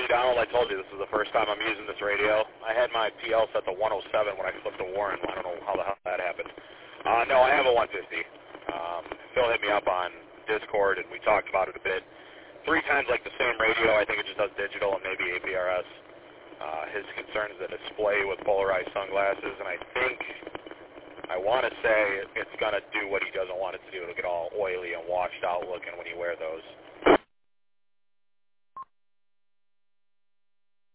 Donald, I told you this is the first time I'm using this radio. I had my PL set to 107 when I flipped to Warren. I don't know how the hell that happened. No, I have a 150. Phil hit me up on Discord, and we talked about it a bit. 3 times like the same radio. I think it just does digital and maybe APRS. His concern is the display with polarized sunglasses, and I want to say it's going to do what he doesn't want it to do. It'll get all oily and washed out looking when you wear those.